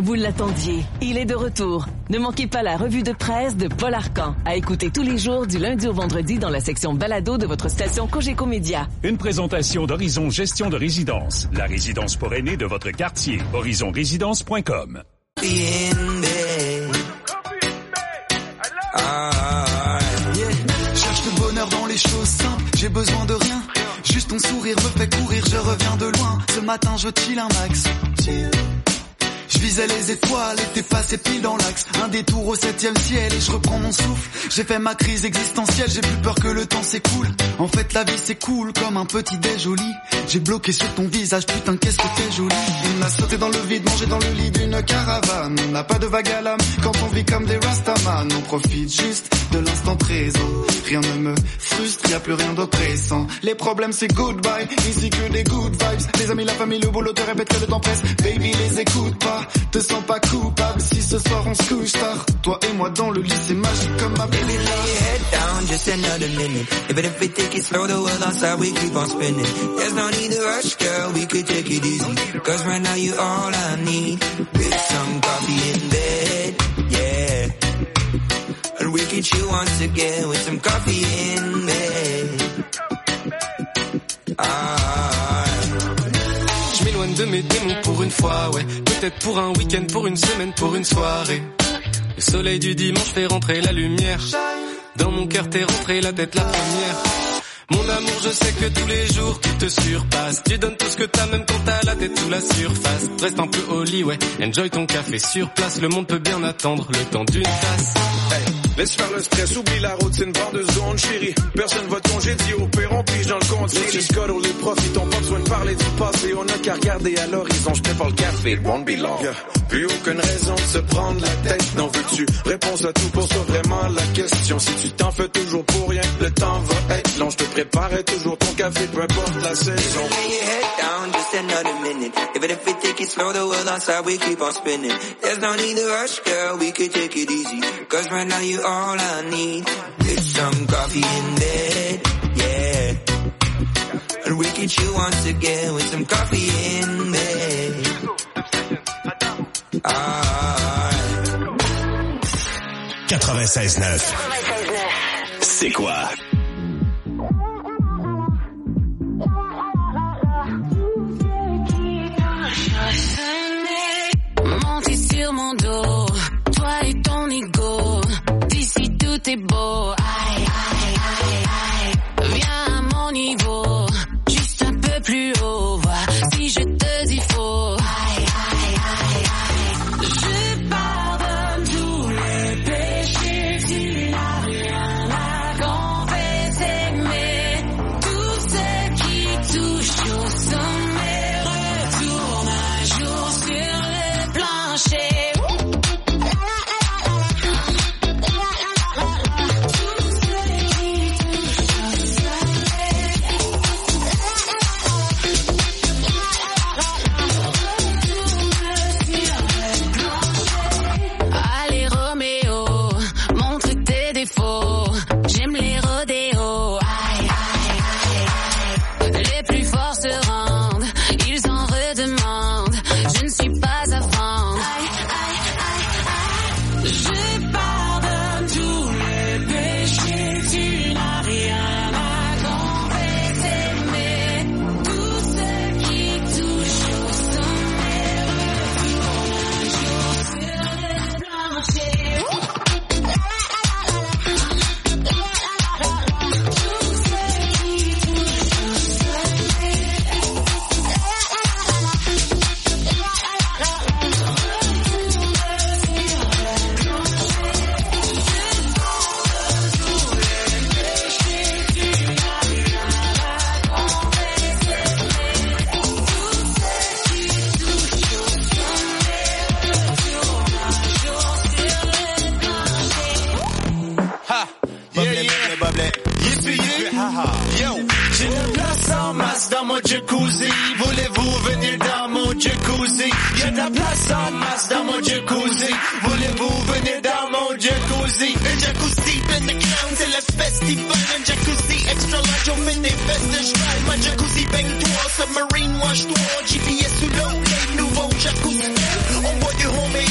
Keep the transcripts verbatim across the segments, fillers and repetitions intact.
Vous l'attendiez, il est de retour. Ne manquez pas la revue de presse de Paul Arcan, à écouter tous les jours du lundi au vendredi dans la section balado de votre station Cogeco Média. Une présentation d'Horizon Gestion de Résidence, la résidence pour aînés de votre quartier. horizon résidence point com. Ah, yeah. Cherche le bonheur dans les choses simples, j'ai besoin de rien. Juste ton sourire me fait courir, je reviens de loin. Ce matin je chill un max. Chill. Je visais les étoiles et t'es passé pile dans l'axe. Un détour au septième ciel et je reprends mon souffle. J'ai fait ma crise existentielle, j'ai plus peur que le temps s'écoule. En fait la vie c'est cool comme un petit déj au lit. J'ai bloqué sur ton visage, putain qu'est-ce que t'es jolie. On a sauté dans le vide, mangé dans le lit d'une caravane. On n'a pas de vague à l'âme quand on vit comme des rastaman. On profite juste de l'instant présent. Rien ne me frustre, y a plus rien d'oppressant. Les problèmes c'est goodbye, ici que des good vibes. Les amis, la famille, le boulot te répète que le temps presse. Baby les écoute pas, te sens pas coupable si ce soir on se couche tard. Toi et moi dans le lit c'est magique comme ma baby. Baby lay your head down, just another minute. Even if we take it slow, the world outside we keep on spinning. There's no need to rush, girl, we could take it easy. Cause right now you all I need. With some coffee in bed, yeah. And we can chill once again with some coffee in bed. Ah. Je m'éloigne de mes démons pour une fois, ouais. Peut-être pour un week-end, pour une semaine, pour une soirée. Le soleil du dimanche fait rentrer la lumière. Dans mon cœur t'es rentré la tête la première. Mon amour, je sais que tous les jours tu te surpasses. Tu donnes tout ce que t'as même quand t'as la tête sous la surface. Reste un peu au lit, ouais. Enjoy ton café sur place. Le monde peut bien attendre le temps d'une tasse. Hey, laisse faire le stress, oublie la route, c'est une barre de zone, chérie. Personne va te congédier, au pire on pige dans le compte. Les scores, les profits, on pas besoin de parler du passé. On a qu'à regarder à l'horizon, je prépare le café, it won't be long. Yeah. Plus aucune raison de se prendre la tête, non veux-tu réponse à tout, pour ça vraiment la question. Si tu t'en fais toujours pour rien, le temps va être long. Je te préparais toujours ton café, peu importe la saison. Lay your head down, just another minute. Even if we take it slow, the world outside we keep on spinning. There's no need to rush, girl, we could take it easy. Cause right now you all I need. With some coffee in bed, yeah. And we can chill once again with some coffee in bed. Ah. quatre-vingt-seize neuf. C'est quoi? Monter sur mon dos, toi et ton ego. D'ici tout est beau. Aïe, aïe, aïe, aïe. Viens à mon niveau, juste un peu plus haut. Vois si je te dis faux. Aïe, aïe, aïe, aïe. Je pardonne tous les péchés. Tu n'as rien à confesser, mais tout ce qui touche au sommet retourne un jour sur le plancher. Dans mon jacuzzi, voulez-vous venir dans mon jacuzzi? Y'a de la place en masse dans mon jacuzzi. Voulez-vous venir dans mon jacuzzi? Un jacuzzi, ben the clown, c'est le festival. Un jacuzzi extra large, on fait des fesses de cheval. Ma jacuzzi baigne-toi, submarine wash-toi. G P S sous l'eau, les nouveaux jacuzzi. On boit du homemade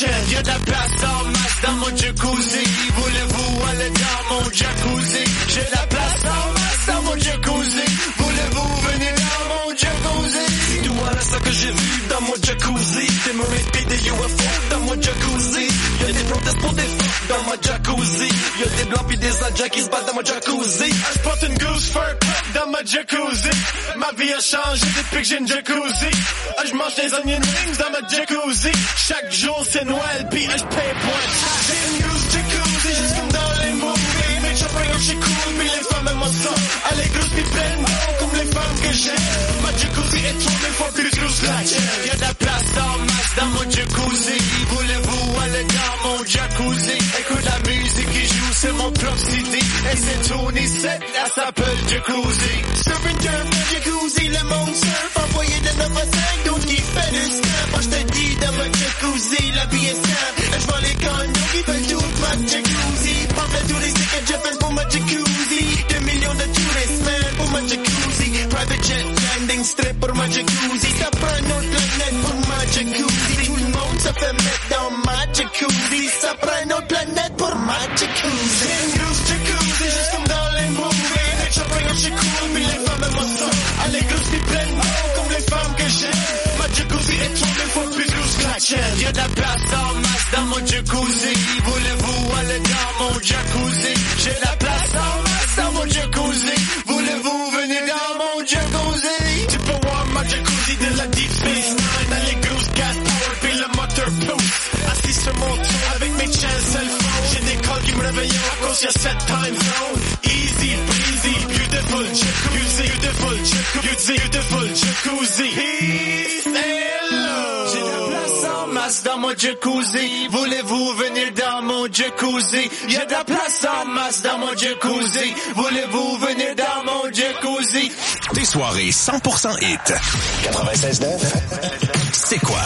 scratching. Y'a de la place en masse dans mon jacuzzi. Voulez-vous aller dans mon jacuzzi? J'ai de la place en masse dans mon jacuzzi. Voulez-vous venir dans mon jacuzzi? Tout voilà ça que j'ai vu dans mon jacuzzi. Des mermaids pis des U F O dans mon jacuzzi. Y'a des protestes pour des fuck dans mon jacuzzi. Y'a des blancs pis des indiens qui se battent dans mon jacuzzi. J'porte une goose fur dans ma jacuzzi. Ma vie a changé depuis que j'ai une jacuzzi. J'mange des onion rings dans ma jacuzzi. Chaque jour c'est Noël pis j'paye point. J'ai une goose jacuzzi juste comme dans les movies. Mais j'apprends chez cool pis les femmes aiment ça. Elle est grosse pis pleine comme les femmes que j'aime. Ma jacuzzi est trop mille fois plus grosse que la tienne. Y'a de la place en masse dans mon jacuzzi. Voulez-vous aller dans mon jacuzzi? Écoute la musique qui joue, c'est mon club city. Et c'est Tony sept, elle s'appelle jacuzzi. Surfing turf, jacuzzi, le monde surf. Envoyé de neuf à cinq, d'autres qui fait du stuff. Moi j'te dis dans ma jacuzzi, la vie est simple. J'vends les condos qui veulent toute ma jacuzzi. Parle de tous les tickets Japan pour ma jacuzzi. Deux millions de touristes, man, pour ma jacuzzi. Private jet landing strip pour ma jacuzzi. Ça prend une autre planète pour ma jacuzzi. Tout le monde se fait mettre dans ma jacuzzi. Ça prend une autre planète pour ma jacuzzi. J'ai une grosse jacuzzi, juste comme dans les movies. Les shopping chez cool, pis les femmes aiment ça. Elle est grosse pis pleine comme les femmes que j'aime. Ma jacuzzi est trop mille fois plus grosse que la tienne. Y'a de la place en masse dans mon jacuzzi. Voulez-vous aller dans mon jacuzzi? J'ai de la place en masse dans mon jacuzzi. Voulez-vous venir dans mon jacuzzi? Tu peux voir ma jacuzzi de la Deep Space Nine. Elle est grosse gas power pis le moteur pousse. Assis sur mon tour avec mes chains cell phone. J'ai des calls qui me réveillent à cause y'a cette time zone. Easy breezy, beautiful jacuzzi, beautiful jacuzzi, beautiful jacuzzi. Peace and love. J'ai de la place en masse dans mon jacuzzi. Voulez-vous venir dans mon jacuzzi? Y'a de la place en masse dans mon jacuzzi. Voulez-vous venir dans mon jacuzzi? Des soirées cent pour cent hit. quatre-vingt-seize neuf. C'est quoi?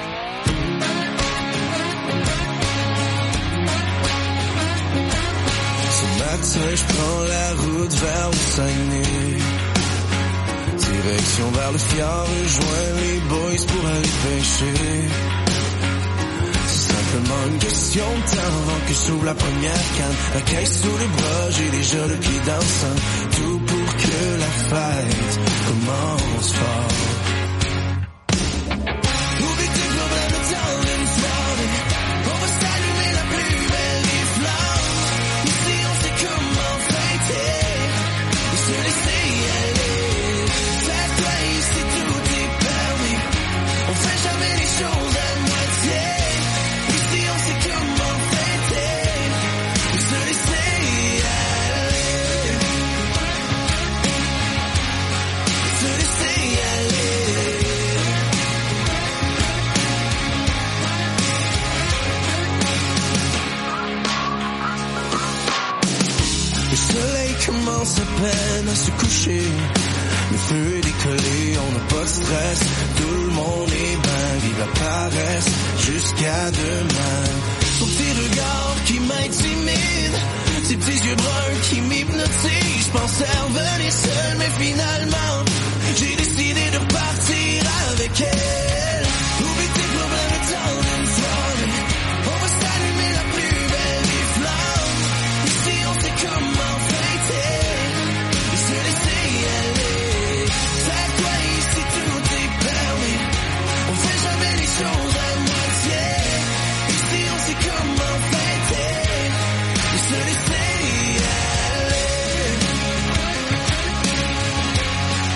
Je prends la route vers le Saguenay. Direction vers le fjord, rejoins les boys pour aller pêcher. C'est simplement une question de temps avant que j'ouvre la première canne. La caisse sous le bras, j'ai déjà le pied dans le sang. Tout pour que la fête commence fort. Oublie tes problèmes dans une soirée. On va s'allumer la plus belle des flammes. Ici on sait comment fêter et se laisser aller. Faire toi ici tout est permis. On fait jamais les choses à moitié. Ici on sait comment fêter et se laisser aller. Se laisser aller. Le soleil commence à peine à se coucher. Le feu est décollé, on n'a pas de stress. Tout le monde est bien, vive la paresse. Jusqu'à demain. Son petit regard qui m'intimide. Ses petits yeux bruns qui m'hypnotisent. Je pensais revenir seul, mais finalement j'ai décidé de repartir avec elle. Oublie tes problèmes dans une soirée. On va s'allumer la plus belle des flammes. Ici on sait comment fêter et se laisser aller. Faire toi ici tout est permis. On fait jamais les choses à moitié. Ici on sait comment fêter et se laisser aller.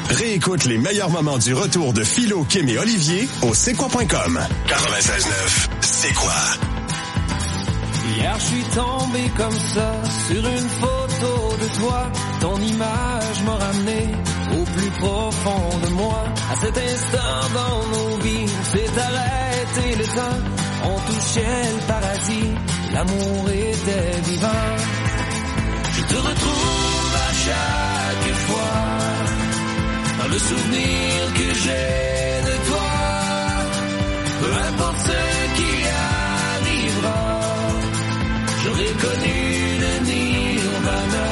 Réécoute les meilleurs moments du retour de Philo, Kim et Olivier au c'est quoi point com. quatre-vingt-seize neuf, c'est quoi? Hier, je suis tombé comme ça sur une photo de toi. Ton image m'a ramené au plus profond de moi. À cet instant dans nos vies, on s'est arrêté le temps. On touchait le paradis, l'amour était vivant. Je te retrouve à chaque fois dans le souvenir que j'ai de toi. Peu importe ce qui arrivera, j'aurais connu le nirvana.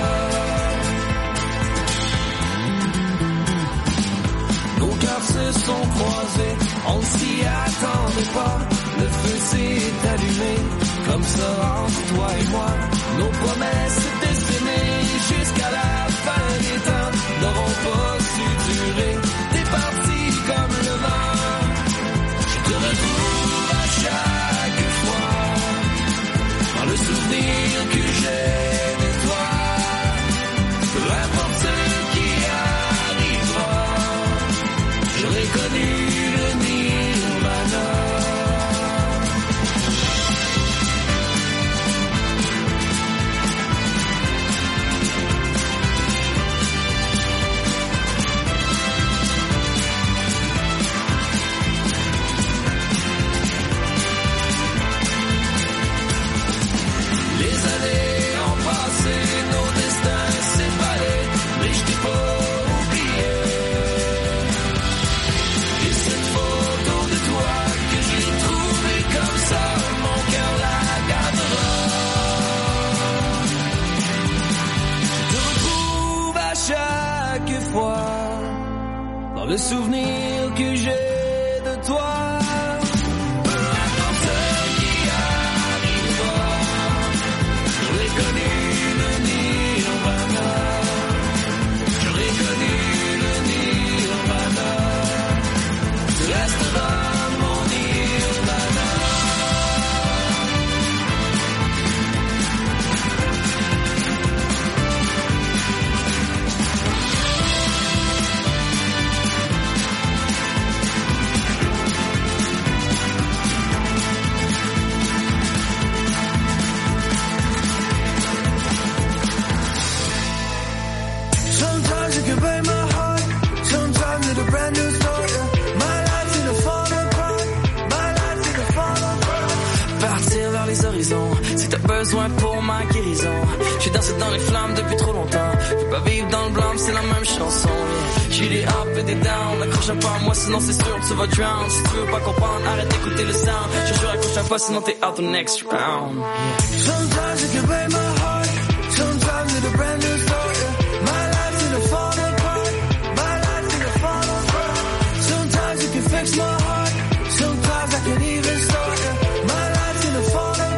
Nos cœurs se sont croisés, on s'y attendait pas. Le feu s'est allumé, comme ça entre toi et moi. Nos promesses de s'aimer jusqu'à la fin des temps n'auront pas su durer. T'es parti comme le vent, je te retrouve à chaque fois dans le souvenir que j'ai de toi. Peu importe ce qui arrivera, j'aurais connu le nirvana. Le souvenir que j'ai de toi. Peu importe ce qui arrivera, j'aurais connu le nirvana. J'aurais connu le nirvana. Tu resteras mon nirvana. Si t'as besoin pour ma guérison, j'suis dansé dans les flammes depuis trop longtemps. Je peux pas vivre dans le blâme, c'est la même chanson. J'ai des up et des down, accroche pas à moi sinon c'est sûr tu vas drown. Si tu veux pas comprendre, arrête d'écouter le sound. Je jure accroche pas sinon t'es out the next round. Sometimes you can break my heart, sometimes it's a brand new start. My life's in a fall apart, my life's in a fall apart. Sometimes you can fix my heart, sometimes I can even start. My life's in a fall apart.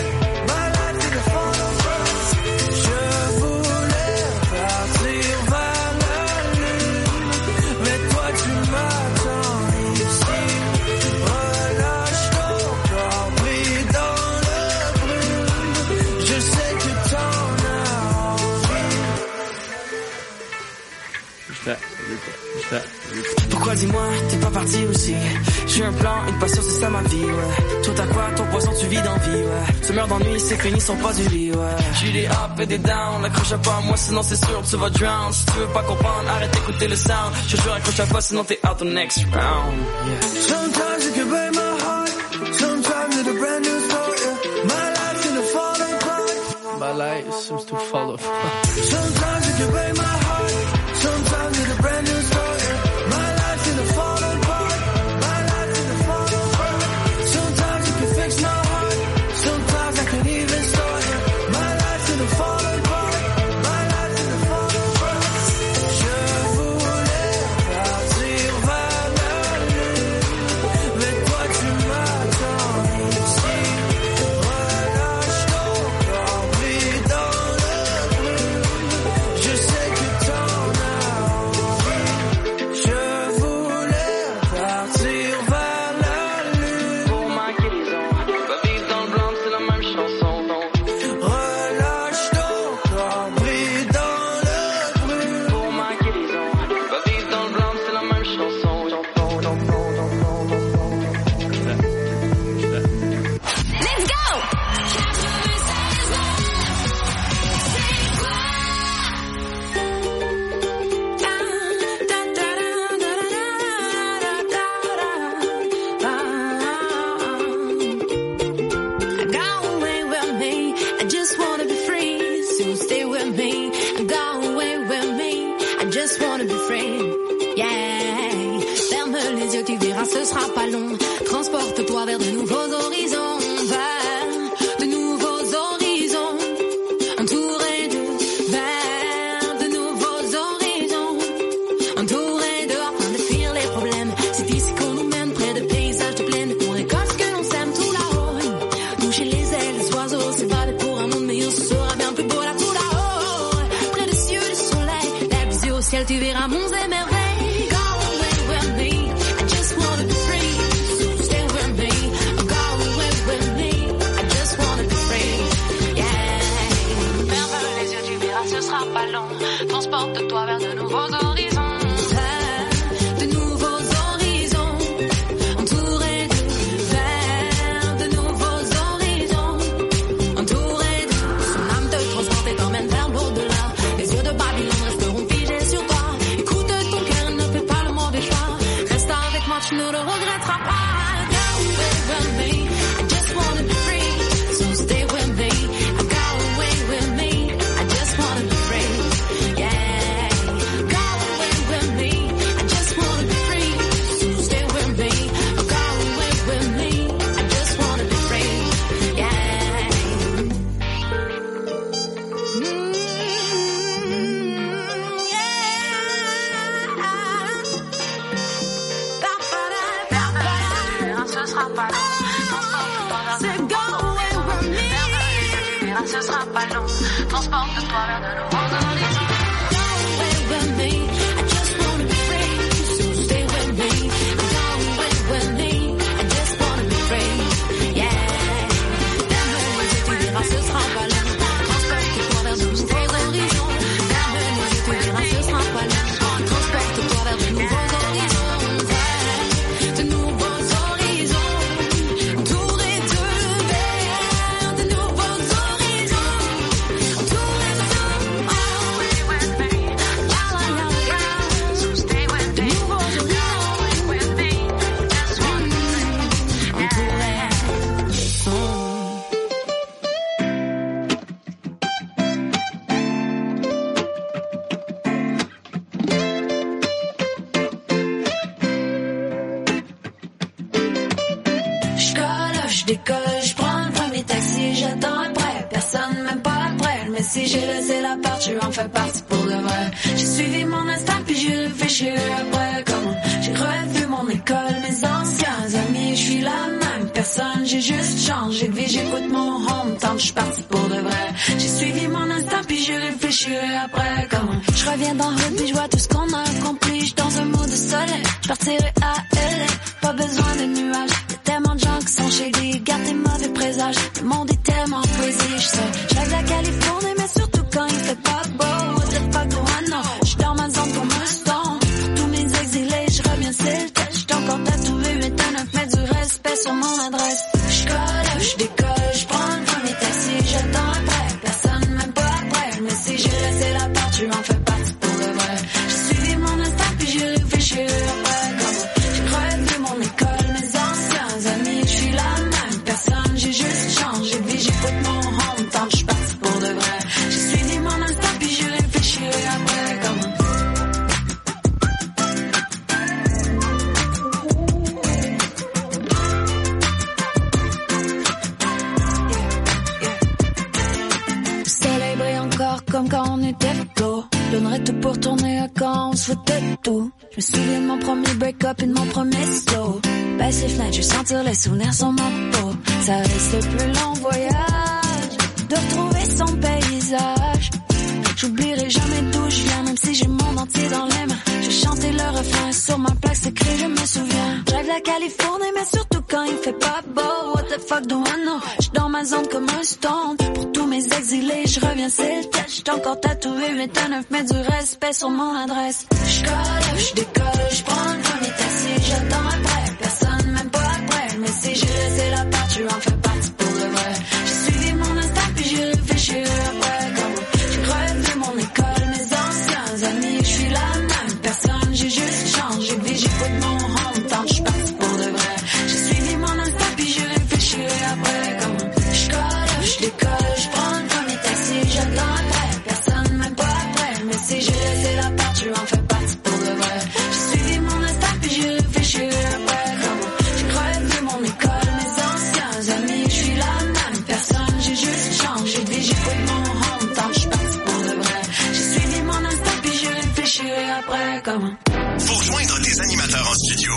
Pourquoi dis-moi, t'es pas parti aussi? J'ai un plan, une passion, c'est ça ma vie, ouais. Toi t'as quoi, ton poisson, tu vis d'envie, ouais. Tu meurs d'ennui, c'est fini, sont pas du lit, ouais. J'ai des up et des down, accroche pas à moi, sinon c'est sûr tu vas drown. Si tu veux pas comprendre, arrête d'écouter le sound. Je jure, accroche pas, sinon t'es out the next round, yeah. Sometimes you can break my heart, sometimes it's a brand new start, yeah. My life's in a fall apart. My life seems to fall apart. Sometimes you can break my heart, sometimes it's a brand new start, yeah. My life's in a fall apart. My life's in a fall apart. Sometimes you can fix my heart, sometimes I can even start, yeah. My life's in a fall apart. My life's in a fall apart. Je voulais partir vers la lune, mais toi tu m'attends ici. Relâche ton corps, pris dans le bruit. Je sais que yeux, tu verras, ce sera pas long. Transporte-toi vers de nouveaux horizons, vers de nouveaux horizons. Entouré de, vers de nouveaux horizons. Entouré de, afin de fuir les problèmes. C'est ici qu'on nous mène, près de paysages de plaine. On récolte que l'on sème tout là-haut. Toucher les ailes des oiseaux, c'est pas pour un monde meilleur, ce sera bien plus beau là tout là-haut. Près des cieux, du soleil, la visée au ciel, tu verras monts et merveilles. Transporte-toi vers de nouveaux horizons, vers de nouveaux horizons, entouré de, vers de nouveaux horizons, entouré de, son âme te transporte et t'emmène vers l'au-delà. Les yeux de Babylone resteront figés sur toi. Écoute ton cœur, ne fais pas le mauvais choix. Reste avec moi, tu ne le regretteras pas. Go with me, I just wanna be free, so stay with me. I go away with me, I just wanna be free. Ce sera pas long, transporte-toi vers de nouveaux horizons. Go away with me, I just wanna be free, so stay with me. Go away with me, I just wanna be free, yeah. Ferme les yeux, tu verras, ce sera pas long, transporte-toi vers de nouveaux horizons. Ferme les yeux, tu verras, ce sera pas long, transporte-toi vers de nouveaux horizons, vers de nouveaux horizons, entouré de vers de nouveaux horizons. J'décolle, j'prends le premier taxi, j'attends après, personne même pas après. Mais si j'ai laissé la part, tu en fais partie pour de vrai. J'ai suivi mon instinct puis j'ai réfléchi après. Comment j'ai revu mon école, mes anciens amis, je suis la même personne, j'ai juste changé de vie, j'écoute mon hometown, je suis partie pour de vrai. J'ai suivi mon instinct puis j'ai réfléchi après. Comment je reviens dans le route puis je vois tout ce qu'on a accompli, j'suis dans un mood de soleil, j'partirai à L A, pas besoin de nuages. Tellement de gens qui sont chez lui, garde tes mauvais présages. Le monde est tellement poésie, je sais. Je rêve la Californie, mais surtout quand il fait pas beau. What the fuck do I know? J'suis dans ma zone comme un stone. Pour tous mes exilés, je reviens c'est le test. J'suis encore tatoué huit à neuf, mets du respect sur mon adresse. J'colle, j'décolle, j'prends le premier taxi, j'attends après. Personne même pas après. Mais si j'ai laissé la part, tu en fais partie pour de vrai. J'ai suivi mon instinct puis j'ai réfléchi après. Comme j'ai revu mon école, mes anciens amis, je suis la même personne, j'ai juste changé de vie, j'écoute mon hometown, je suis partie pour de vrai. J'ai suivi mon instinct puis j'ai réfléchi après. Comme le soleil brille encore comme quand on était flots. Je donnerais tout pour tourner à quand on se foutait de tout. Je me souviens de mon premier break-up et de mon premier slow. Baisse les fenêtres, je vais sentir les souvenirs sur ma peau. Ça reste le plus long voyage, de retrouver son paysage. J'oublierai jamais d'où je viens, même si j'ai mon monde entier dans les mains. Je chantais le refrain sur ma plaque, c'est écrit, je me souviens. Je rêve la Californie, mais surtout quand il fait pas beau. What the fuck do I know? J'suis dans ma zone comme un stone. Pour tous mes exilés, je reviens, c'est le test. J'suis encore tatoué huit à neuf, mets du respect sur mon adresse. J'colle, j'décolle, j'prends le premier taxi, j'attends après. Personne même pas après, mais si j'ai laissé la part, tu en fais partie pour de vrai. J'ai suivi mon instinct puis j'ai réfléchi après. Comme j'ai revu mon école, mes anciens amis, je suis la même personne, j'ai juste changé de vie, j'écoute mon hometown, je suis partie pour de vrai. J'ai suivi mon instinct puis j'ai réfléchi après. Comme j'colle, j'décolle, j'prends le premier taxi, j'attends après. Personne même pas après, mais si j'ai laissé la part, tu en fais partie pour de vrai. J'ai suivi mon instinct puis j'ai réfléchi après.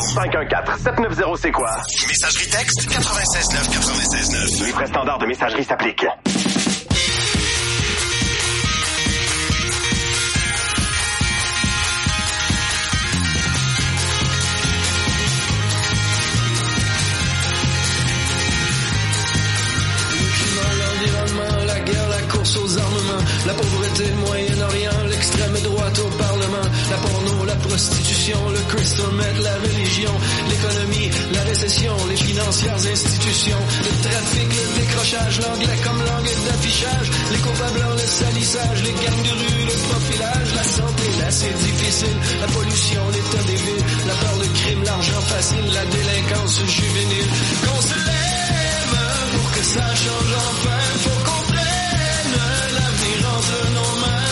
cinq un quatre sept neuf zéro c'est quoi? Messagerie texte quatre-vingt-seize neuf quatre-vingt-seize neuf. Les frais standards de messagerie s'appliquent. La guerre, la course aux armements, la pauvreté, le Moyen-Orient, l'extrême droite au Parlement, la porno, la prostitution, le crystal meth, la religion, l'économie, la récession, les financières institutions, le trafic, le décrochage, l'anglais comme langue d'affichage, les copains blancs, le salissage, les gangs de rue, le profilage, la santé, là c'est difficile, la pollution, l'état des villes, la peur, le crime, l'argent facile, la délinquance juvénile, qu'on se lève pour que ça change enfin, faut qu'on prenne l'avenir entre nos mains.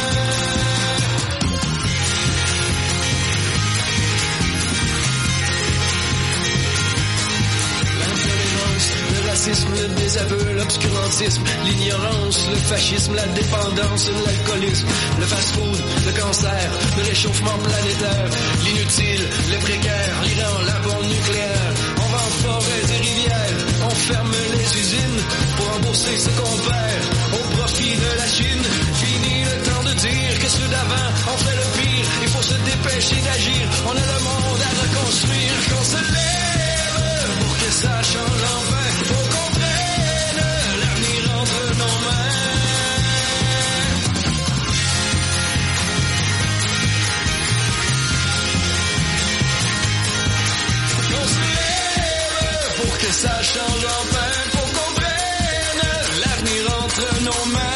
L'intolérance, le racisme, le désaveu, l'obscurantisme, l'ignorance, le fascisme, la dépendance, l'alcoolisme, le fast-food, le cancer, le réchauffement planétaire, l'inutile, les précaires, l'Iran, la bombe nucléaire. On vend forêts et rivières, on ferme les usines pour rembourser ce qu'on perd au profit de la Chine. Fini le temps de dire que ceux d'avant ont fait le pire. Il faut se dépêcher d'agir, on a le monde à reconstruire. Qu'on se lève pour que ça change enfin, faut qu'on prenne l'avenir entre nos mains. Qu'on se lève pour que ça change enfin, faut qu'on prenne l'avenir entre nos mains.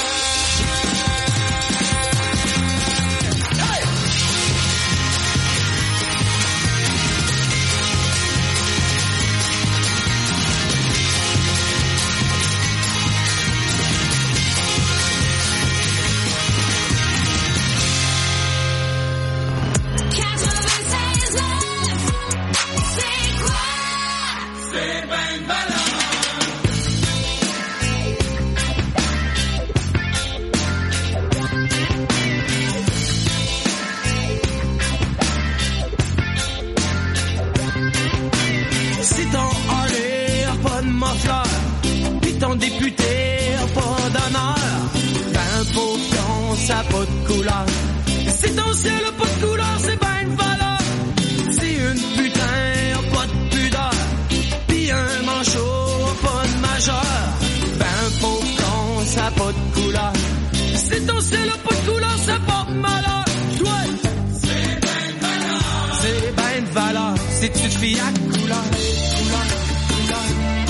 Ton député a pas d'honneur, ben pauvre con, ça a pas de couleur. Si ton ciel a pas de couleur, c'est ben une valeur. Si une putain a pas de pudeur, pis un manchot a pas de majeur, ben pauvre con, ça a pas de couleur. Si ton ciel a pas de couleur, ça porte malheur. Toi, c'est ben une valeur. C'est ben une valeur. Si tu te fies à couleur, couleur, couleur.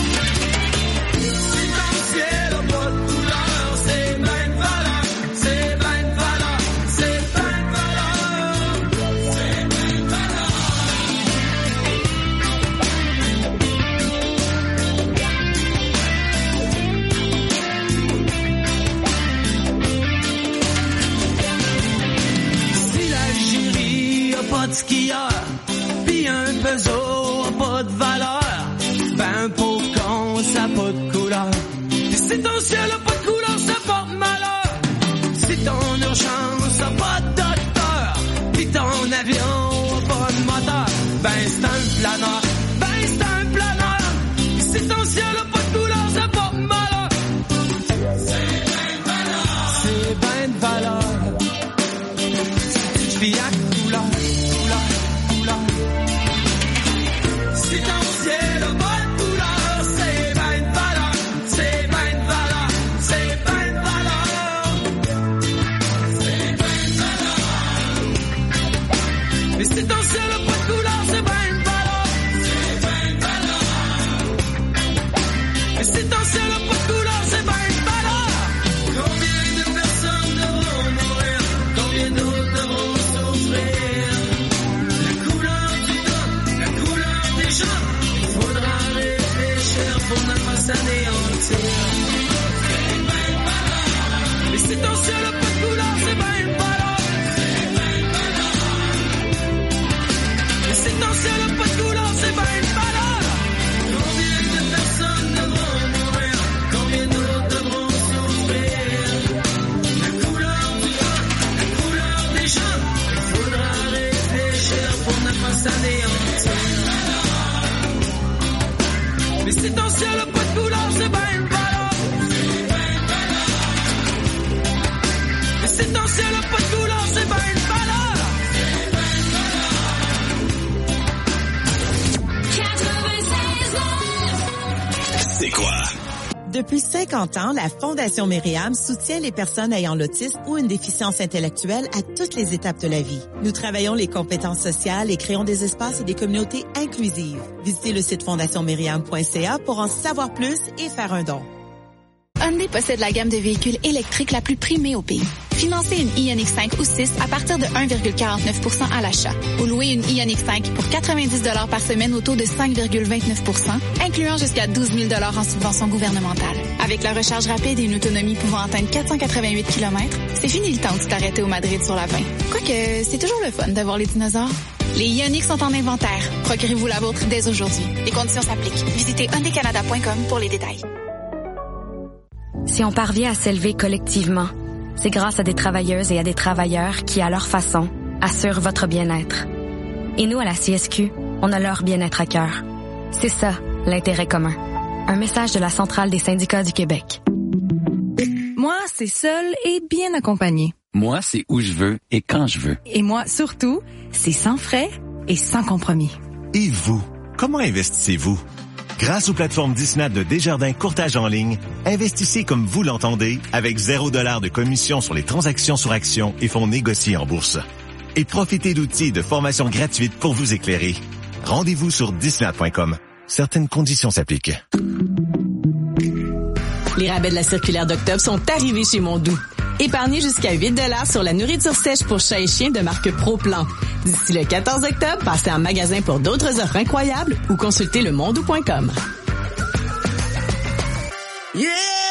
Pas de skieur, pis un Peugeot a pas de valeur, ben pauvre con, ça a pas de couleur. Et si ton ciel a pas de couleur, ça porte malheur. Si ton urgence a pas de docteur, pis ton avion a pas de moteur, ben c'est un planeur, ben c'est un planeur. Et si ton ciel a pas de couleur, ça porte malheur. C'est ben de valeur, c'est ben de valeur. Si tu te fies à couleur. Si ton ciel a pas de couleur, c'est ben une valeur, c'est ben une valeur, c'est ben une valeur, c'est ben une valeur. Mais si ton ciel a pas de couleur, c'est ben une valeur, c'est ben une valeur. Mais si ton ciel a pas de couleur, c'est ben une valeur. Combien de personnes devront mourir, combien d'autres devront souffrir? La couleur du temps, la couleur des gens. Il faudra réfléchir pour ne pas s'anéantir. C'est ben une valeur. Mais si ton ciel a pas de couleur, c'est ben une valeur. C'est ben une valeur. Mais si ton ciel a pas de couleur, c'est ben une valeur. Combien de personnes devront mourir, combien d'autres devront souffrir? La couleur du temps, la couleur des gens. Il faudra réfléchir pour ne pas s'anéantir. Mais si ton ciel a pas de couleur, c'est ben une valeur. Mais si ton ciel a pas de couleur, c'est ben une valeur. C'est quoi? Depuis cinquante ans, la Fondation Myriam soutient les personnes ayant l'autisme ou une déficience intellectuelle à toutes les étapes de la vie. Nous travaillons les compétences sociales et créons des espaces et des communautés inclusives. Visitez le site fondation myriam point c a pour en savoir plus et faire un don. Hyundai possède la gamme de véhicules électriques la plus primée au pays. Financez une Ioniq cinq ou six à partir de un virgule quarante-neuf pour cent à l'achat. Ou louez une Ioniq cinq pour quatre-vingt-dix dollars par semaine au taux de cinq virgule vingt-neuf pour cent, incluant jusqu'à douze mille dollars en subvention gouvernementale. Avec la recharge rapide et une autonomie pouvant atteindre quatre cent quatre-vingt-huit kilomètres, c'est fini le temps de t'arrêter au Madrid sur la vingt. Quoique, c'est toujours le fun de voir les dinosaures. Les Ioniq sont en inventaire. Procurez-vous la vôtre dès aujourd'hui. Les conditions s'appliquent. Visitez hyundai canada point com pour les détails. Si on parvient à s'élever collectivement, c'est grâce à des travailleuses et à des travailleurs qui, à leur façon, assurent votre bien-être. Et nous, à la C S Q, on a leur bien-être à cœur. C'est ça, l'intérêt commun. Un message de la Centrale des syndicats du Québec. Moi, c'est seul et bien accompagné. Moi, c'est où je veux et quand je veux. Et moi, surtout, c'est sans frais et sans compromis. Et vous, comment investissez-vous? Grâce aux plateformes Disney de Desjardins Courtage en ligne, investissez comme vous l'entendez avec zéro dollar de commission sur les transactions sur actions et fonds négociés en bourse. Et profitez d'outils de formation gratuite pour vous éclairer. Rendez-vous sur disney point com. Certaines conditions s'appliquent. Les rabais de la circulaire d'octobre sont arrivés chez Mondou. Épargnez jusqu'à huit dollars sur la nourriture sèche pour chats et chiens de marque ProPlan. D'ici le quatorze octobre, passez en magasin pour d'autres offres incroyables ou consultez le mondou point com. Yeah!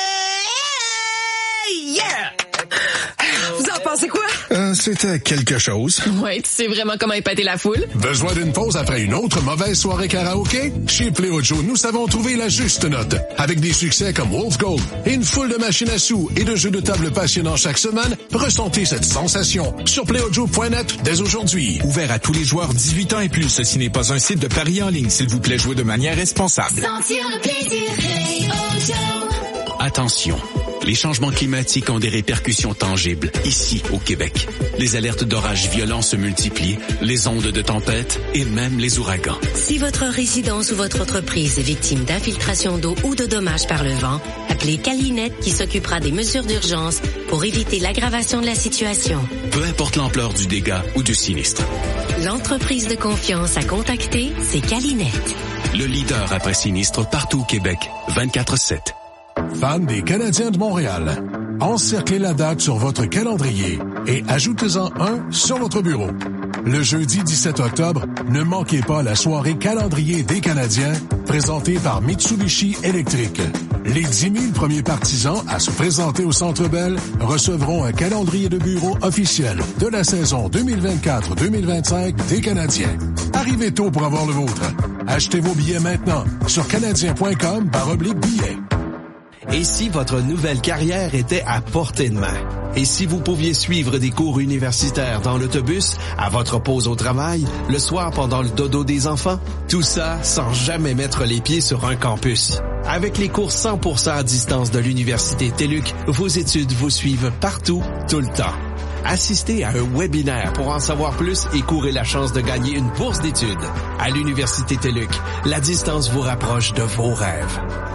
Yeah! Vous en pensez quoi? Euh, c'était quelque chose. Ouais, tu sais vraiment comment épater la foule? Besoin d'une pause après une autre mauvaise soirée karaoké? Chez Pléo Joe, nous savons trouver la juste note. Avec des succès comme Wolf Gold et une foule de machines à sous et de jeux de table passionnants chaque semaine, ressentez cette sensation sur pléo joe point net dès aujourd'hui. Ouvert à tous les joueurs dix-huit ans et plus. Ceci n'est pas un site de paris en ligne. S'il vous plaît, jouez de manière responsable. Sentir le plaisir, Pléo Joe. Attention, les changements climatiques ont des répercussions tangibles, ici, au Québec. Les alertes d'orages violents se multiplient, les ondes de tempête et même les ouragans. Si votre résidence ou votre entreprise est victime d'infiltration d'eau ou de dommages par le vent, appelez Calinette qui s'occupera des mesures d'urgence pour éviter l'aggravation de la situation. Peu importe l'ampleur du dégât ou du sinistre. L'entreprise de confiance à contacter, c'est Calinette. Le leader après sinistre partout au Québec, vingt-quatre sept. Fans des Canadiens de Montréal, encerclez la date sur votre calendrier et ajoutez-en un sur votre bureau. Le jeudi dix-sept octobre, ne manquez pas la soirée calendrier des Canadiens présentée par Mitsubishi Electric. Les dix mille premiers partisans à se présenter au Centre Bell recevront un calendrier de bureau officiel de la saison deux mille vingt-quatre deux mille vingt-cinq des Canadiens. Arrivez tôt pour avoir le vôtre. Achetez vos billets maintenant sur canadien point com barre oblique billets. Et si votre nouvelle carrière était à portée de main? Et si vous pouviez suivre des cours universitaires dans l'autobus, à votre pause au travail, le soir pendant le dodo des enfants? Tout ça sans jamais mettre les pieds sur un campus. Avec les cours cent pour cent à distance de l'Université TÉLUQ, vos études vous suivent partout, tout le temps. Assistez à un webinaire pour en savoir plus et courez la chance de gagner une bourse d'études. À l'Université TÉLUQ, la distance vous rapproche de vos rêves.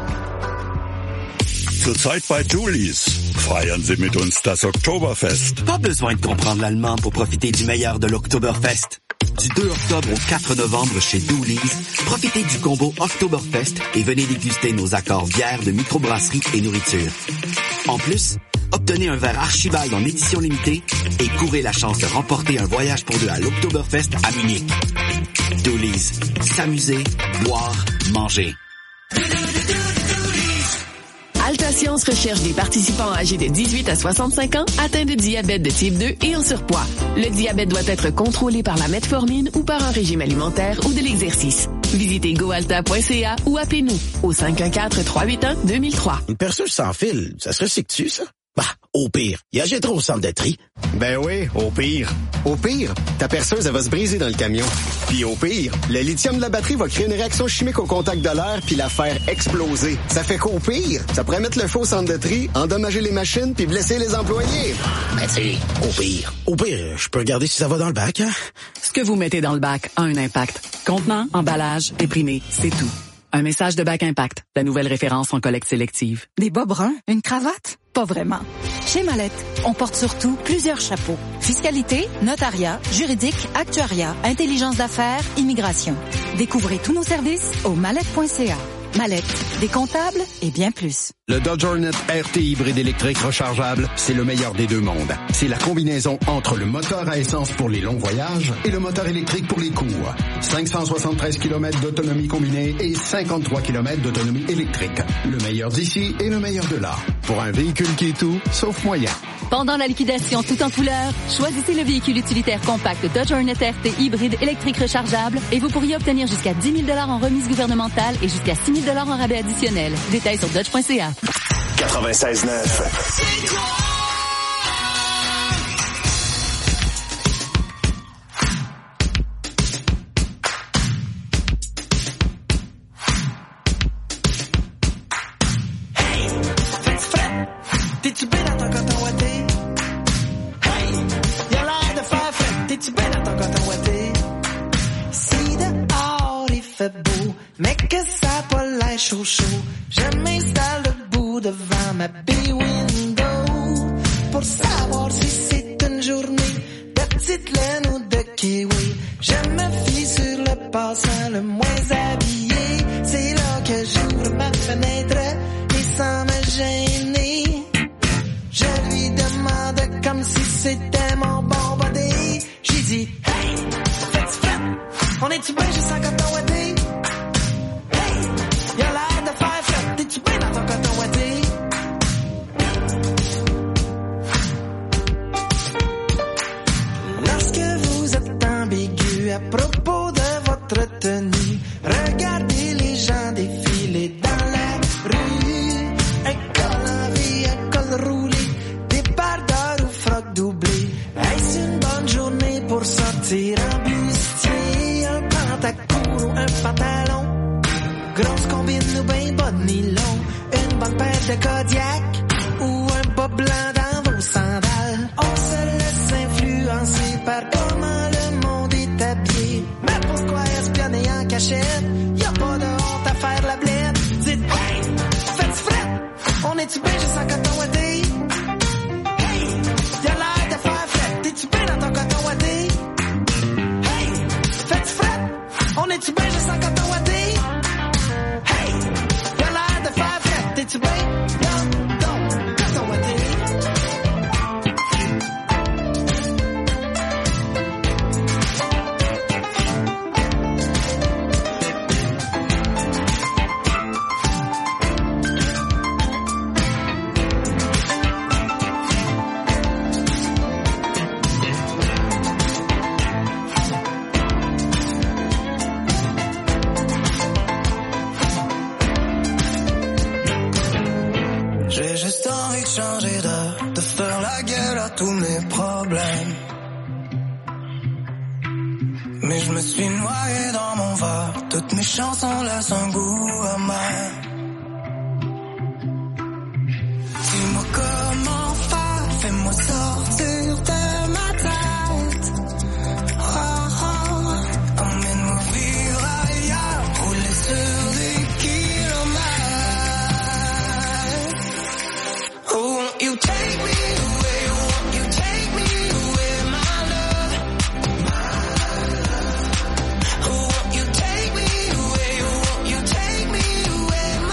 Zurzeit bei Julis. Feiern Sie mit uns das Oktoberfest. Pas besoin de comprendre l'allemand pour profiter du meilleur de l'Oktoberfest. Du deux octobre au quatre novembre chez Doolies, profitez du combo Oktoberfest et venez déguster nos accords bières de microbrasserie et nourriture. En plus, obtenez un verre Archibald en édition limitée et courez la chance de remporter un voyage pour deux à l'Oktoberfest à Munich. Doolies. S'amuser, boire, manger. Altascience recherche des participants âgés de dix-huit à soixante-cinq ans atteints de diabète de type deux et en surpoids. Le diabète doit être contrôlé par la metformine ou par un régime alimentaire ou de l'exercice. Visitez goalta point c a ou appelez-nous au cinq un quatre, trois huit un, deux mille trois. Une perceuse sans fil, ça se recycle-tu, ça? Bah, au pire, il achètera au centre de tri. Ben oui, au pire. Au pire, ta perceuse, elle va se briser dans le camion. Puis au pire, le lithium de la batterie va créer une réaction chimique au contact de l'air puis la faire exploser. Ça fait qu'au pire, ça pourrait mettre le feu au centre de tri, endommager les machines puis blesser les employés. Ben tu sais, au pire. Au pire, je peux regarder si ça va dans le bac, hein? Ce que vous mettez dans le bac a un impact. Contenant, emballage, déprimé, c'est tout. Un message de Bac Impact, la nouvelle référence en collecte sélective. Des bas bruns? Une cravate? Pas vraiment. Chez Mallette, on porte surtout plusieurs chapeaux. Fiscalité, notariat, juridique, actuariat, intelligence d'affaires, immigration. Découvrez tous nos services au mallette point c a. Mallette, des comptables et bien plus. Le Dodge Hornet R T hybride électrique rechargeable, c'est le meilleur des deux mondes. C'est la combinaison entre le moteur à essence pour les longs voyages et le moteur électrique pour les courts. cinq cent soixante-treize kilomètres d'autonomie combinée et cinquante-trois kilomètres d'autonomie électrique. Le meilleur d'ici et le meilleur de là. Pour un véhicule qui est tout, sauf moyen. Pendant la liquidation tout en couleur, choisissez le véhicule utilitaire compact Dodge Hornet R T hybride électrique rechargeable et vous pourriez obtenir jusqu'à dix mille dollars en remise gouvernementale et jusqu'à six mille dollars en rabais additionnel. Détails sur dodge point c a. quatre-vingt-seize neuf. T'es-tu bien dans ton coton ouaté? Hey! Y'a l'air de faire frais. T'es-tu bien dans ton coton ouaté? Si dehors il fait beau, mais que ça a pas l'air chaud chaud, je m'installe debout devant ma bay window pour savoir si c'est une journée de petite laine ou de kiwi. Je me fie sur le passant le moins habillé. C'est là que j'ouvre ma fenêtre et sans me gêner, je lui demande comme si c'était mon bon body. J'ai dit, hey, fais-tu fret? On est-tu bien juste en coton ouaté? Hey, y'a l'air de faire fret. T'es-tu bien dans ton coton ouaté? Lorsque vous êtes ambigu à propos de votre tenue, regardez les gens défiler dans la rue. Un col en vie, un col roulé, des bardeurs ou frocs doublés. Est-ce une bonne journée pour sortir en bustier? Un pantacourt ou un pantalon, grosse combine ou ben bas de nylon, une bonne paire de Kodiak ou un bas blanc dans vos sandales. On se laisse influencer par comment le monde est habillé. Mais pourquoi espionner en cachette? Y'a pas de honte à faire la blette. Dites, hey, faites fret. On est-tu bien juste en coton ouaté? Hey, y'a l'air de faire fret. T'es-tu bien dans ton coton ouaté? Hey, faites fret. On est-tu bien juste en coton ouaté? Hey, y'a l'air de faire fret. T'es-tu bien dans ton coton ouaté? J'ai juste envie de changer d'air, de faire la gueule à tous mes problèmes. Mais je me suis noyé dans mon verre, toutes mes chansons laissent un goût amer. Dis-moi comment faire, fais-moi sortir de ma tête. Oh, oh, emmène-moi vivre ailleurs, rouler sur des kilomètres. Oh, won't you take me away, won't you take me away, my love. Oh, won't you take me away, won't you take me away,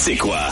C'est quoi?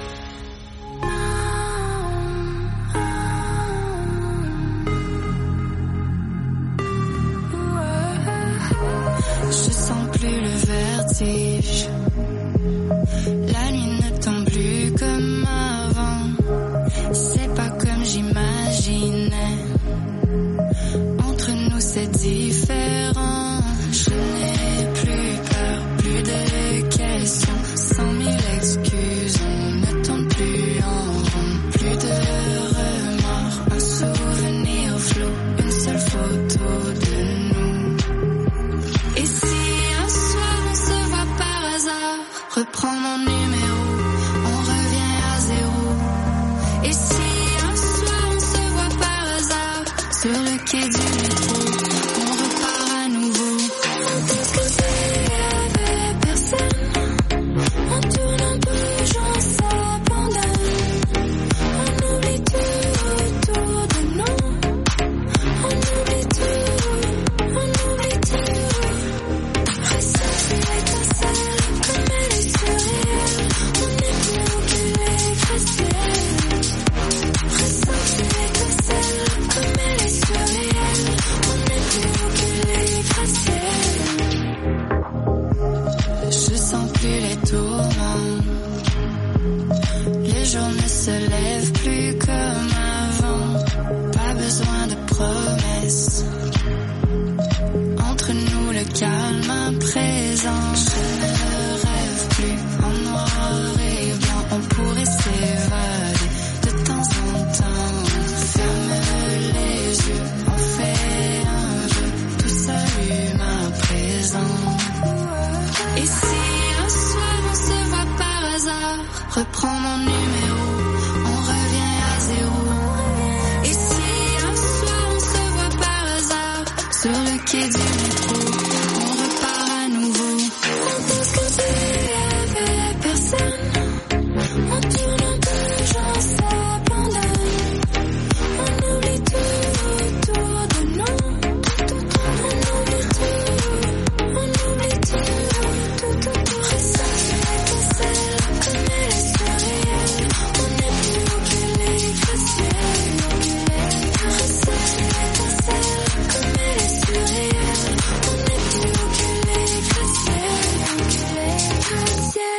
Je sens plus le vertige. La nuit ne tombe plus comme avant. C'est pas comme j'imaginais. Entre nous c'est différent. Je n'ai plus peur, plus de questions. Cent mille excuses, on ne tourne plus en rond. Plus de remords, un souvenir flou. Une seule photo de nous. Et si un soir on se voit par hasard, reprends mon numéro, on revient à zéro. Et si un soir on se voit par hasard, sur le quai du métro, on repart à nouveau. Parce que s'il y avait personne, on tourne en bouge, on s'abandonne. On oublie tout autour de nous. On oublie tout, on oublie tout. Ressort l'étincelle comme elle est surréelle. On n'est plus que les gratte-ciel. Ressort l'étincelle comme elle est surréelle. On n'est plus que les gratte-ciel. Je sens plus les tourments. Les jours ne se lèvent plus comme avant. Pas besoin de promesses. Entre nous le calme à présent. Je ne rêve plus en noir et blanc. On pourrait s'évader de temps en temps. Ferme les yeux, on fait un jeu. Tout s'allume à présent. Et si un soir on se voit par hasard, reprends mon numéro, on revient à zéro. Et si un soir on se voit par hasard, sur le quai du métro, on repart à nouveau. Parce que s'il y avait personne, on tourne en bouge, on s'abandonne. On oublie tout autour de nous. On oublie tout, on oublie tout. Ressort l'étincelle comme elle est surréelle. On n'est plus que les gratte-ciel. Ressort l'étincelle comme elle est surréelle. On n'est plus que les gratte-ciel. Les gratte-ciel.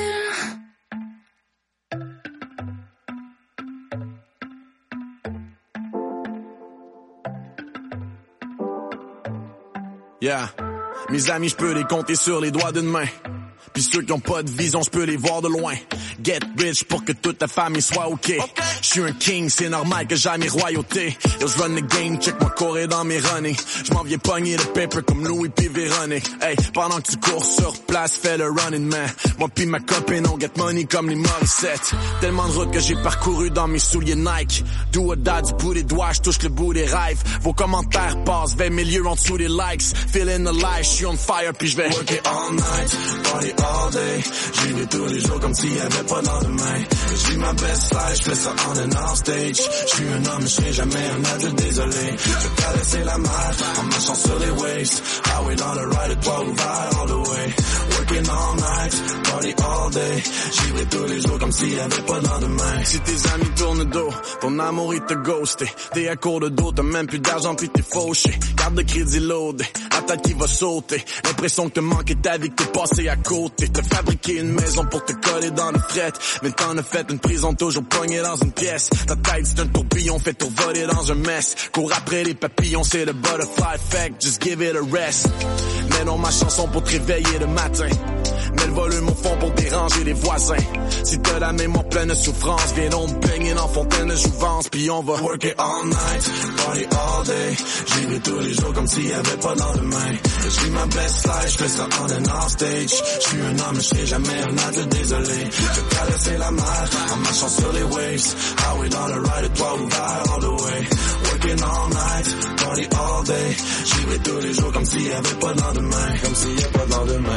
Yeah, mes amis, je peux les compter sur les doigts d'une main. Pis ceux qui ont pas de vision, je peux les voir de loin. Get rich pour que toute ta famille soit ok. Je suis un king, c'est normal que j'aille mes royautés. Yo, je run the game, check moi courir dans mes runnings. Je m'en viens pogner le paper comme Louis pis Véronique. Hey, pendant que tu cours sur place, fais le running man. Moi pis ma copine, on get money comme les Morissette. Tellement de routes que j'ai parcouru dans mes souliers Nike. Do or die du bout des doigts, je touche le bout des rêves. Vos commentaires passent vingt mille en dessous des likes. Feeling alive, je suis on fire pis je vais work it all night, party all day. J'y vais tous les jours comme s'il y avait pas de lendemain. Je vis ma best life, je fais ça on and off stage. Je suis un homme, je serai jamais un adulte, désolé. Je vais caresser la mer en marchant sur les waves. Highway dans le ride, toi ouvert all the way. Working all night, party all day. J'y vais tous les jours comme s'il y avait pas de lendemain. Si tes amis tournent le dos, ton amour il te ghosté. T'es à court de dos, t'as même plus d'argent pis t'es fauché. Carte de crédit loadée, la tête qui va sauter. L'impression que te manquait ta vie, que t'es passé à côté. T'as fabriqué une maison pour te coller dans le fret. Mais t'en as fait une prison toujours pognée dans une pièce. Ta tête c'est un tourbillon fait tout voler dans un mess. Cours après les papillons, c'est le butterfly effect. Just give it a rest. Mets dans ma chanson pour te réveiller le matin. Mets le volume au fond pour déranger les voisins. Si t'as la mémoire pleine de souffrance, viens donc me baigner dans fontaine de jouvence. Puis on va work it all night, party all day. J'y vais tous les jours comme s'il y avait pas de lendemain. Je vis ma best life, je fais ça on and off stage. Je suis un homme, je serai jamais un adulte, désolé. Je vais traverser la mer en marchant sur les waves. Highway dans le ride, toi ouvert all the way. Working all night, party all day. J'y vais tous les jours comme s'il y avait pas de lendemain. Comme s'il y a pas de lendemain.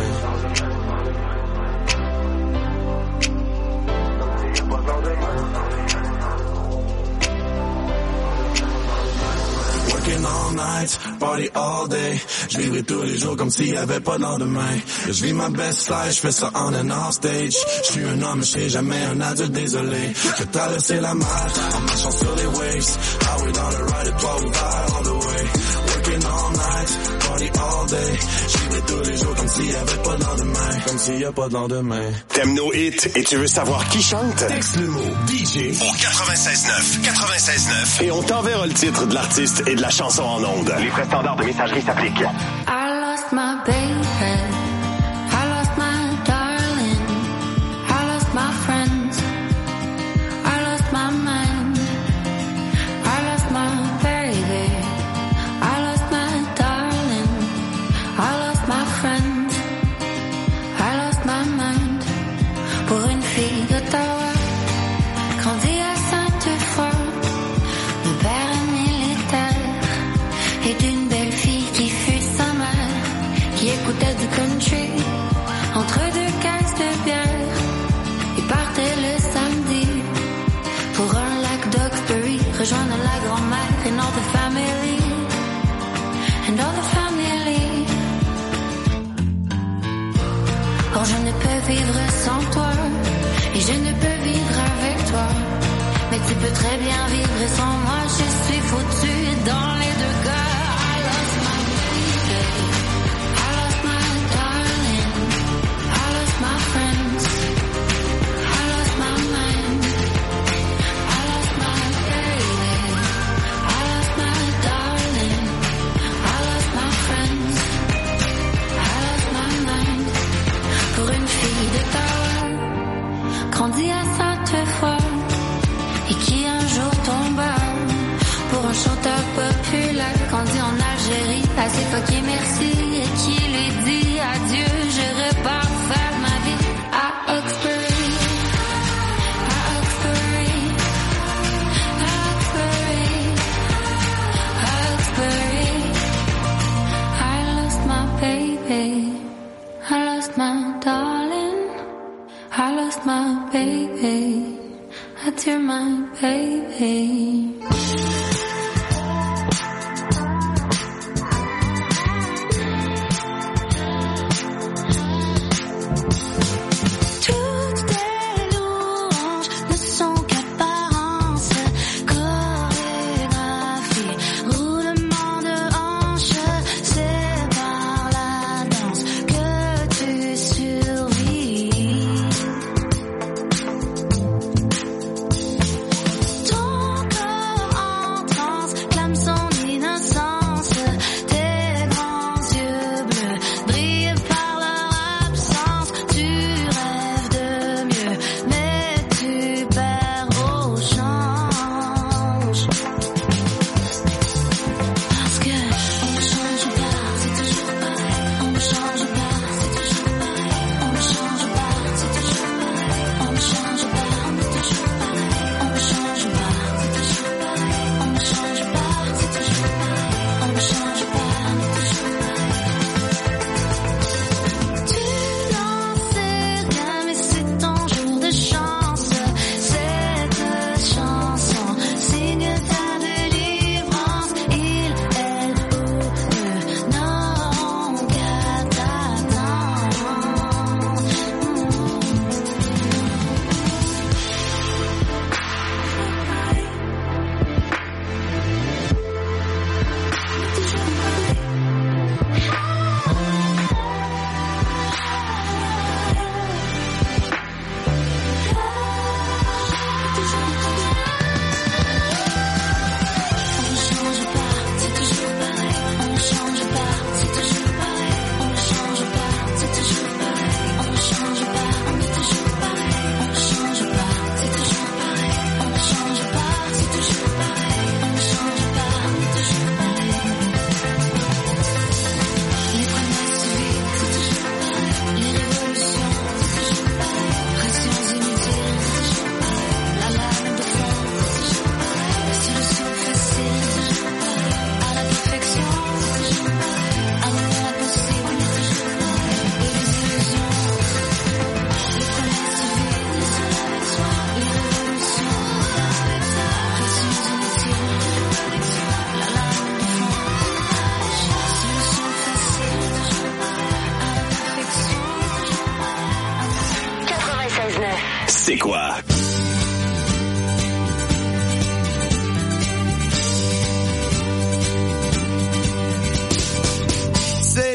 Working all all night, party all day. Je vivrai tous les jours comme s'il y avait pas de lendemain. Je vis ma best life, je fais ça on and off stage. Je suis un homme, je serai jamais un adulte, désolé. Je vais traverser la mer en marchant sur les waves. Ah oui, dans le ride et toi ouvert all the way. Working all night, party all day. Je vivrai tous les jours comme s'il y avait pas de lendemain. Comme s'il y a pas de lendemain. T'aimes nos hits et tu veux savoir qui chante? Texte le mot D J au quatre-vingt-seize neuf. quatre-vingt-seize neuf. Et on t'enverra le titre de l'artiste et de la chanson en ondes. Les frais standards de messagerie s'appliquent. I lost my baby. I lost my darling. I lost my friends. I lost my mind. I lost my baby. I lost my darling. I lost my friends. I lost my mind. Pour une fille d'Ottawa, grandie à Sainte-Foy, le père est militaire, et d'une belle fille qui fut sa mère, qui écoutait du country, entre deux caisses de bière, et partait le samedi, pour un lac d'Oxbury, rejoindre la grand-mère, and all the family, and all the family. Or je ne peux vivre sans toi, et je ne peux vivre avec toi. Mais tu peux très bien vivre sans moi, je suis foutue dans les deux cas. I lost my baby, I lost my darling, I lost my friends, I lost my mind, I lost my baby, I lost my darling, I lost my friends, I lost my mind. Pour une fille d'Ottawa, grandie à Sainte-Foy, et qui un jour tomba pour un chanteur populaire, grandi en Algérie, assez fucké merci, et qui lui dit adieu, je repars faire ma vie à Oxbury, à Oxbury, à Oxbury, à Oxbury. I lost my baby, I lost my darling, I lost my baby. You're my baby. Toutes tes louanges ne sont qu'apparence, chorégraphie, roulement de hanche, c'est par la danse que tu survis. Ton corps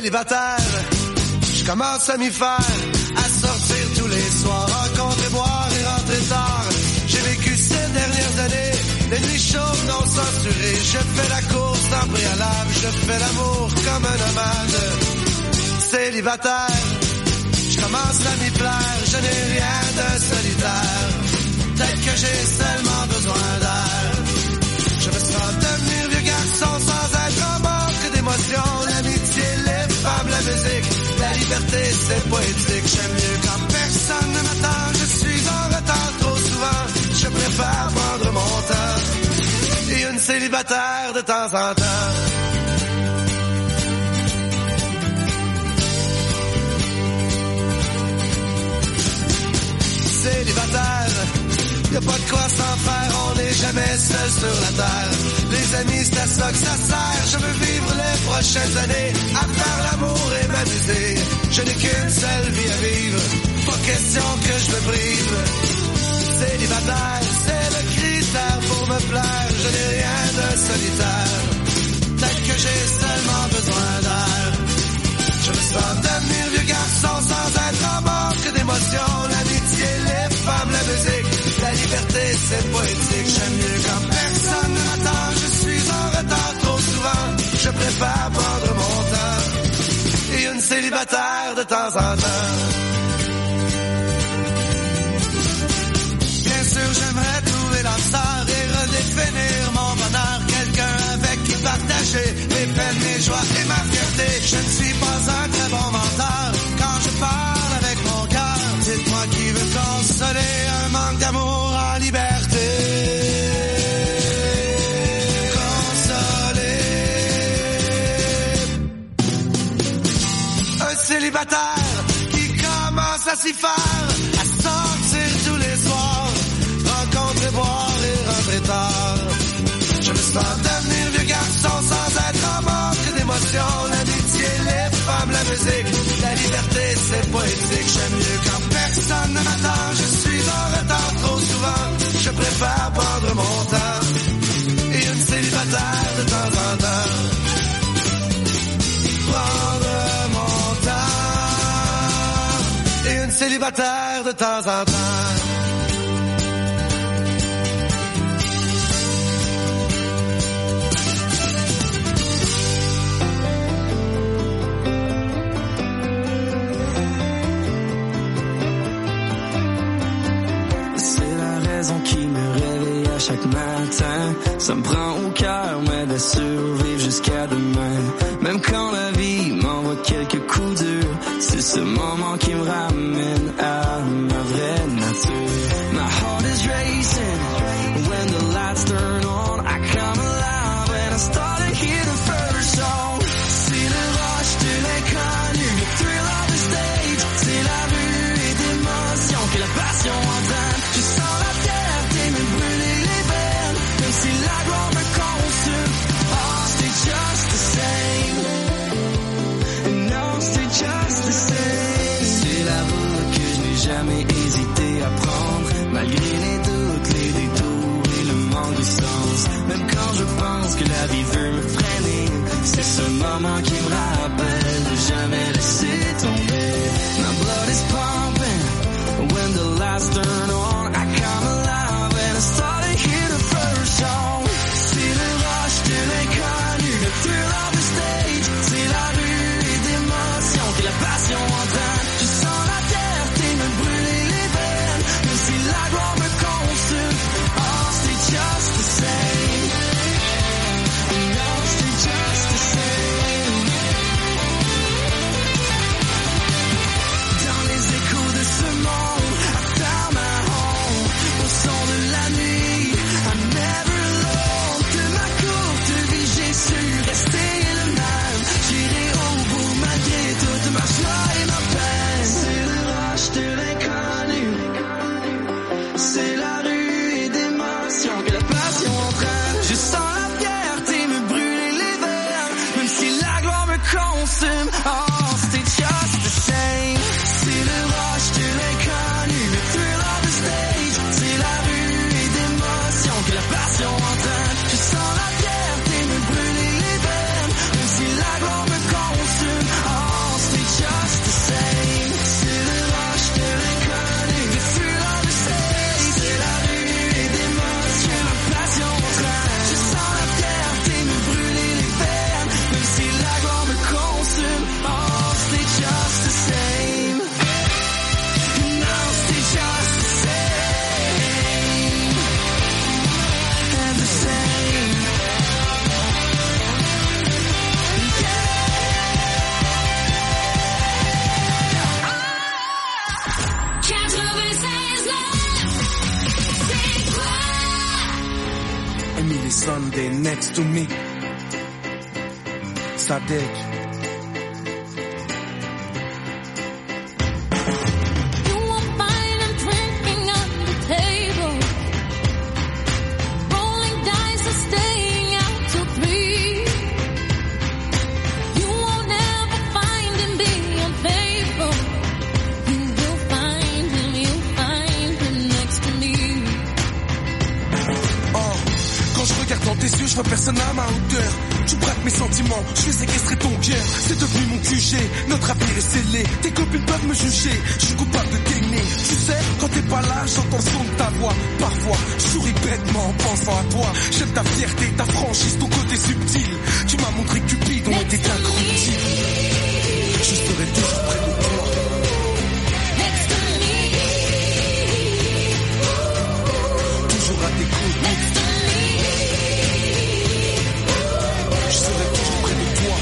célibataire, je commence à m'y faire, à sortir tous les soirs, rencontrer, boire et rentrer tard. J'ai vécu ces dernières années, les nuits chaudes non censurées. Je fais la course en préalable, je fais l'amour comme un nomade. Célibataire, je commence à m'y plaire, je n'ai rien de solitaire. Peut-être que j'ai seulement besoin d'air. Je me sens devenir vieux garçon sans être en manque d'émotions. L'amitié, les femmes, la musique, la liberté, c'est poétique. J'aime mieux quand personne ne m'attend. Je suis en retard trop souvent. Je préfère prendre mon temps. Et une célibataire de temps en temps. Célibataire, y'a pas de quoi s'en faire, on n'est jamais seul sur la terre. Les amis, c'est à ça que ça sert. Je veux vivre les prochaines années à faire l'amour et m'amuser. Je n'ai qu'une seule vie à vivre, pas question que je me prive. Célibataire, c'est le critère pour me plaire. Je n'ai rien de solitaire, peut-être que j'ai seulement besoin d'air. Je me sens devenir vieux garçon sans être en manque d'émotions. L'amitié, les femmes, la musique, la liberté, c'est poétique. J'aime mieux quand personne ne m'attend. Je suis en retard trop souvent. Je préfère prendre mon temps. Et une célibataire de temps en temps. Bien sûr, j'aimerais trouver l'âme sœur et redéfinir mon bonheur. Quelqu'un avec qui partager mes peines, mes joies et ma fierté. Je ne suis pas un très bon menteur quand je parle avec mon cœur. Dites-moi qui veut consoler un manque d'amour en liberté. Consoler un célibataire qui commence à s'y faire, à sortir tous les soirs, rencontrer, boire et rentrer tard. Je me sens devenir vieux garçon sans être en manque d'émotions. L'amitié, les femmes, la musique, la liberté, c'est poétique. J'aime mieux quand personne ne m'attend. Je suis en retard trop souvent. Je préfère prendre mon temps. Et une célibataire de temps en temps. Prendre mon temps. Et une célibataire de temps en temps. Qui me réveille à chaque matin. Ça me prend au cœur, m'aide à survivre jusqu'à demain. Même quand la vie m'envoie quelques coups durs, c'est ce moment qui me ramène à ma vraie nature. My heart is racing when the lights turn on. I come alive when I start to hear the first song. C'est le rush de l'inconnu, le thrill of the stage. C'est la vue et d'émotion que la passion entraîne. Je sens la me brûler les veines, même si la gloire me consume. Oh, c'est just the same. No, c'est just the same. C'est la route que je n'ai jamais hésité à prendre, malgré les doutes, les détours et le manque de sens. Même quand je pense que la vie veut me freiner, c'est ce moment qui me rappelle de jamais laisser tomber. My blood is pumping when the lights turn on. I come alive. Start to hear the first song. C'est le rush de l'inconnu, le thrill of the stage. C'est la vue et d'émotion que la passion entraîne. Je sens la terre me brûler les veines, même si la gloire me consume. Oh, c'est just the same. No, c'est just the same. Dans les échos de ce monde, I found my home. Emily Sunday next to me. Sadek. Tes yeux, je vois personne à ma hauteur. Tu braques mes sentiments, je vais séquestrer ton cœur. C'est devenu mon Q G, notre avenir est scellé. Tes copines peuvent me juger, je suis coupable de t'aimer. Tu sais, quand t'es pas là, j'entends le son de ta voix. Parfois, je souris bêtement en pensant à toi. J'aime ta fierté, ta franchise, ton côté subtil. Tu m'as montré que Cupid, on était incorruptibles. Je serai toujours près de toi. Toujours à tes côtés. Je serai toujours près de toi.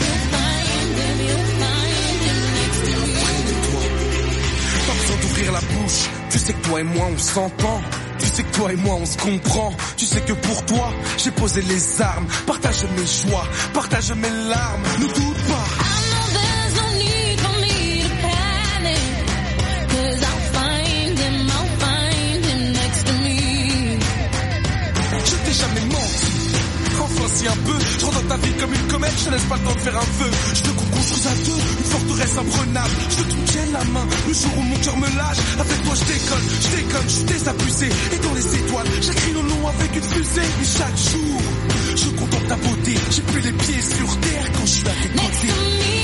Près de toi. Pas besoin d'ouvrir la bouche. Tu sais que toi et moi on s'entend. Tu sais que toi et moi on se comprend. Tu sais que pour toi j'ai posé les armes. Partage mes joies, partage mes larmes. Ne doute pas. Jamais menti. Enfin si un peu, je rentre dans ta vie comme une comète, je te laisse pas le temps de faire un feu. Je veux qu'on construise à deux une forteresse imprenable. Je veux que tu me tiennes la main le jour où mon cœur me lâche. Avec toi je déconne, je déconne, je suis désabusé. Et dans les étoiles, j'écris nos noms avec une fusée. Et chaque jour, je contemple ta beauté. J'ai plus les pieds sur terre quand je suis à tes côtés.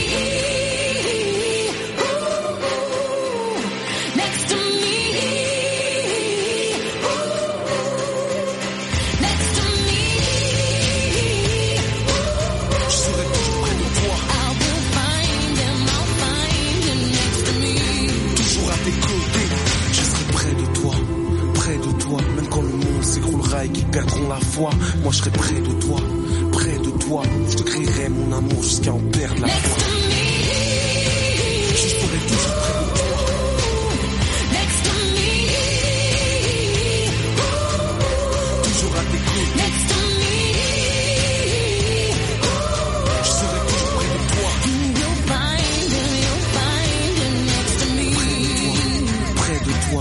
Et qui perdront la foi, moi je serai près de toi, près de toi, je te crierai mon amour jusqu'à en perdre la foi. Je serai toujours près de toi. Next to me. Toujours à tes côtés. Next to me. Je serai toujours près de toi. You'll find him, you'll find him next to me. Près de toi, près de toi.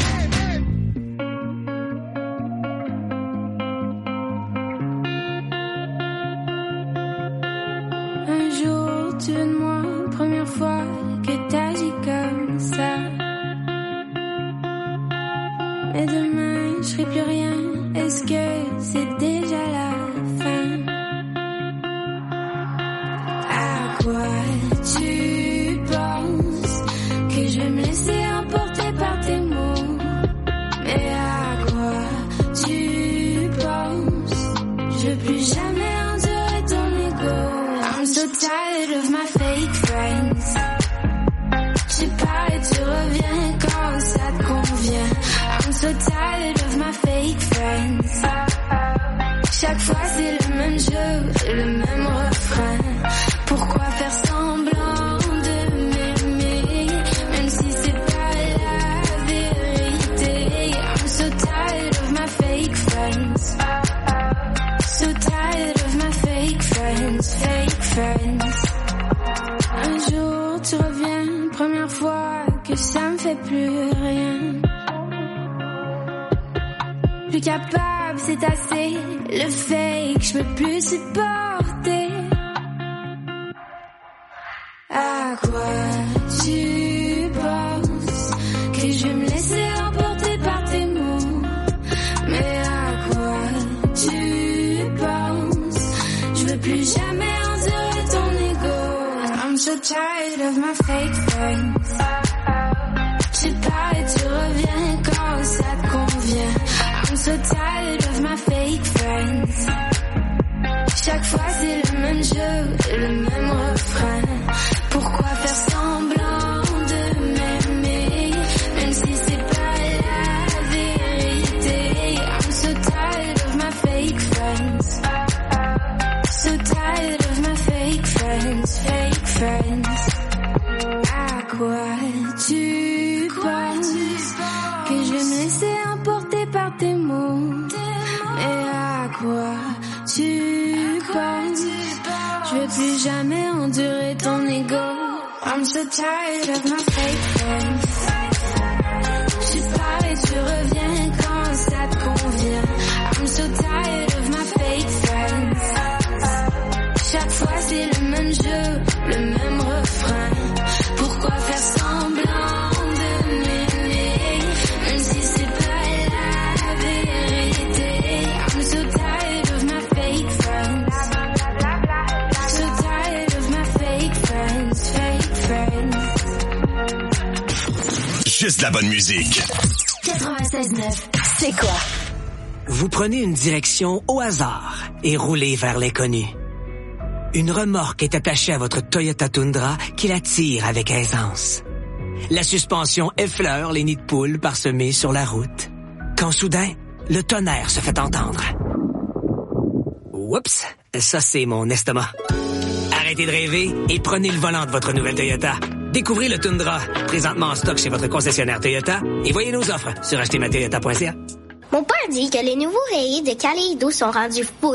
Fake friends, I quit. peux-tu jamais endurer ton ego? I'm so tired of my fake friends. Tu pars et tu reviens quand ça te convient. I'm so tired of my fake friends. Chaque fois c'est le même jeu, le même refrain. Pourquoi faire semblant de m'aimer, même si c'est pas la vérité? I'm so tired of my fake friends. So tired of my fake friends, fake friends. Juste la bonne musique. quatre-vingt-seize neuf, c'est quoi? Vous prenez une direction au hasard et roulez vers l'inconnu. Une remorque est attachée à votre Toyota Tundra qui la tire avec aisance. La suspension effleure les nids de poules parsemés sur la route. Quand soudain, le tonnerre se fait entendre. Oups, ça c'est mon estomac. Arrêtez de rêver et prenez le volant de votre nouvelle Toyota. Découvrez le Tundra, présentement en stock chez votre concessionnaire Toyota, et voyez nos offres sur acheter ma toyota point c a. Mon père dit que les nouveaux rayés de Kaleido sont rendus fous.